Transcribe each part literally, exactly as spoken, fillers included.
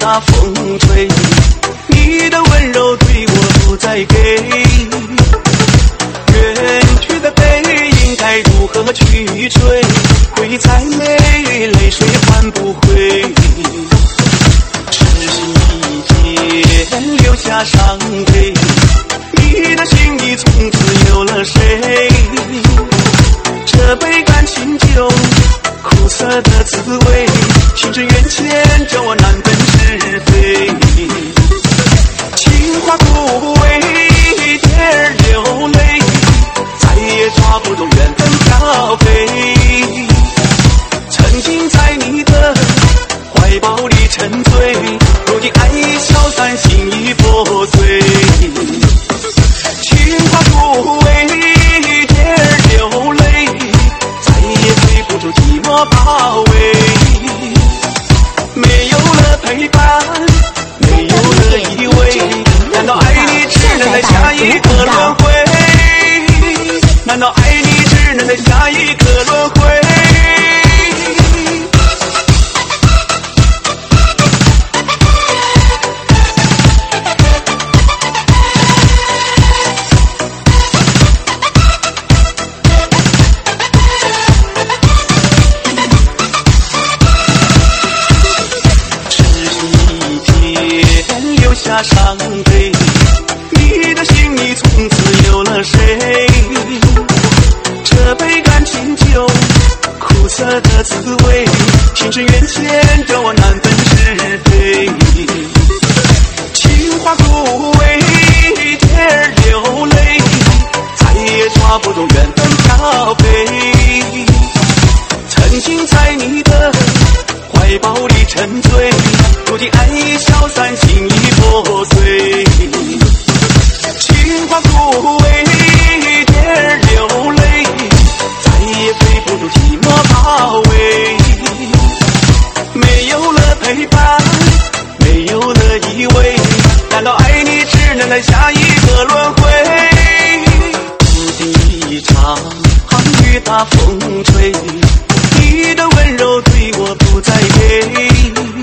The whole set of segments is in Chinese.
大风吹，你的温柔对我不再给。远去的背影该如何去追？会再美，泪水换不回。痴心一见，留下伤悲。你的心意从此有了谁？这杯感情酒，苦涩的滋味，心之缘牵着我难分是非。情话枯萎，天儿流泪，再也抓不动缘分飘飞。曾经在你的怀抱里沉醉，如今爱已消散，心已破碎。情话枯萎，天儿流泪，再也追不住寂寞包围。没有了陪伴，没有了依偎，难道爱你只能在下一个轮回？难道爱你只能在下一个轮回？下伤悲，你的心意从此有了谁？这杯感情酒，苦涩的滋味，心之缘牵着我难分是非。情话枯萎，天儿流泪，再也抓不动缘分飘飞。曾经在你的怀抱里沉醉，如今爱已消散，心已破碎。情话枯萎，天儿流泪，再也飞不出寂寞包围。没有了陪伴，没有了依偎，难道爱你只能在下一个轮回？注定一场雨大风吹，你的温柔对我不再给。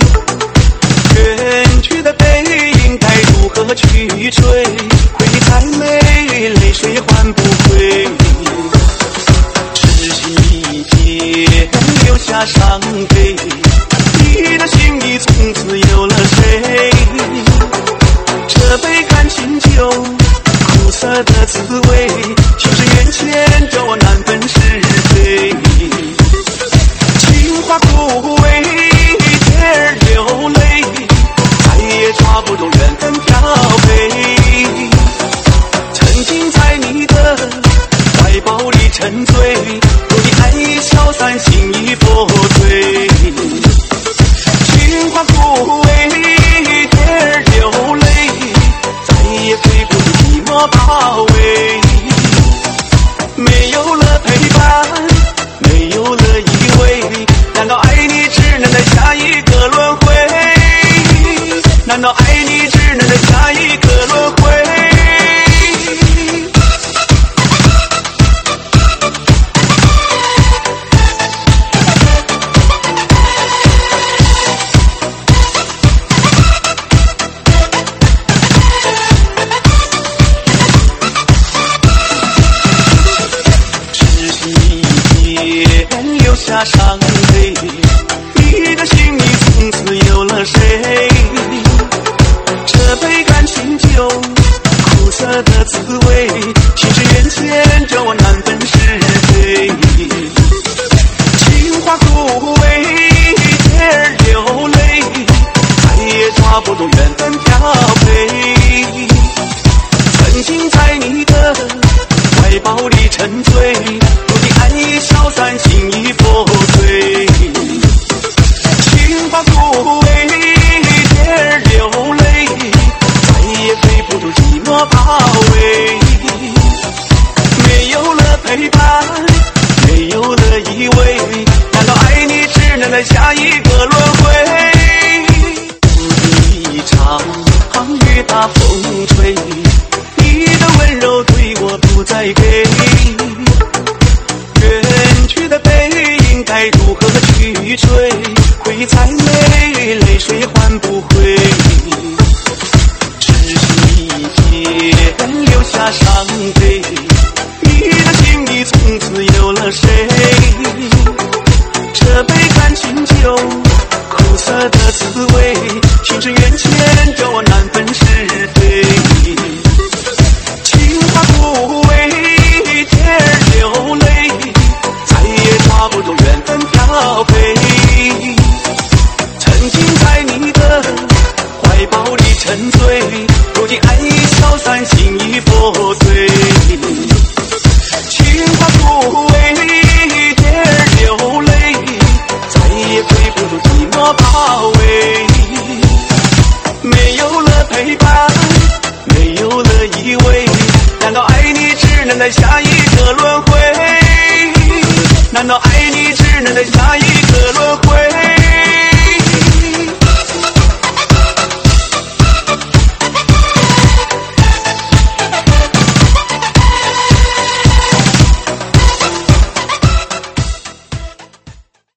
远去的背影该如何去追？回忆再美，泪水换不回。痴心一见，留下伤悲。你的心意从此有了谁？这杯感情酒，苦涩的滋味，心之缘牵着我难分是非。情话枯萎，天儿流泪，再也抓不动缘分飘飞。曾经在你的怀抱里沉醉，如今爱已消散，心已破碎。情话枯萎，天儿流泪，再也飞不出寂寞包围。没有了陪伴，没有了依偎，难道爱你只能在下一个轮回？难道爱你只能在下一个轮回？痴心一见，留下伤悲，你的心意从此有了谁？这杯感情酒，苦涩的滋味，心之缘牵着我难分是非。情话枯萎，天儿流泪，再也抓不动缘分飘飞。曾经在你的怀抱里沉醉，如今爱已消散，心已破碎。情话枯萎，天儿流泪，再也飞不出寂寞包围。没有了陪伴，没有了依偎，难道爱你只能在下一个轮回？注定一场雨大风吹，你的温柔对我不再给。远去的背影该如何去追？回忆再美，泪水换不回。 了的滋味，青春缘浅，叫我难分是非。情话枯萎，天儿流泪，再也抓不住缘分飘飞。曾经在你的怀抱里沉醉，如今爱已消散，心已破碎。情话枯萎，天儿流泪，再也背不住寂寞包围。没有了陪伴，没有了依偎，难道爱你只能在下一个轮回？难道爱你只能在下一个